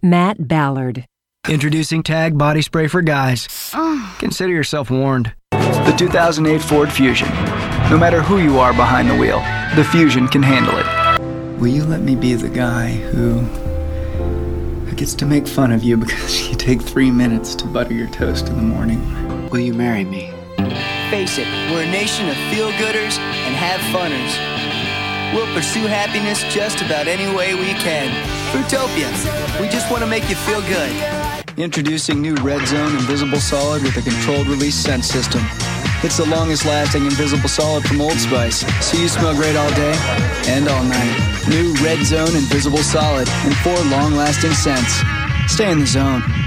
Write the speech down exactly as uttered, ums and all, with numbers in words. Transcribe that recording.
Matt Ballard. Introducing Tag Body Spray for Guys. Consider yourself warned. The two thousand eight Ford Fusion. No matter who you are behind the wheel, the Fusion can handle it. Will you let me be the guy who, who gets to make fun of you because you take three minutes to butter your toast in the morning? Will you marry me? Face it, we're a nation of feel-gooders and have-funners. We'll pursue happiness just about any way we can. Fruitopia, we just want to make you feel good. Introducing new Red Zone Invisible Solid with a controlled release scent system. It's the longest lasting Invisible Solid from Old Spice, so you smell great all day and all night. New Red Zone Invisible Solid in four long lasting scents. Stay in the zone.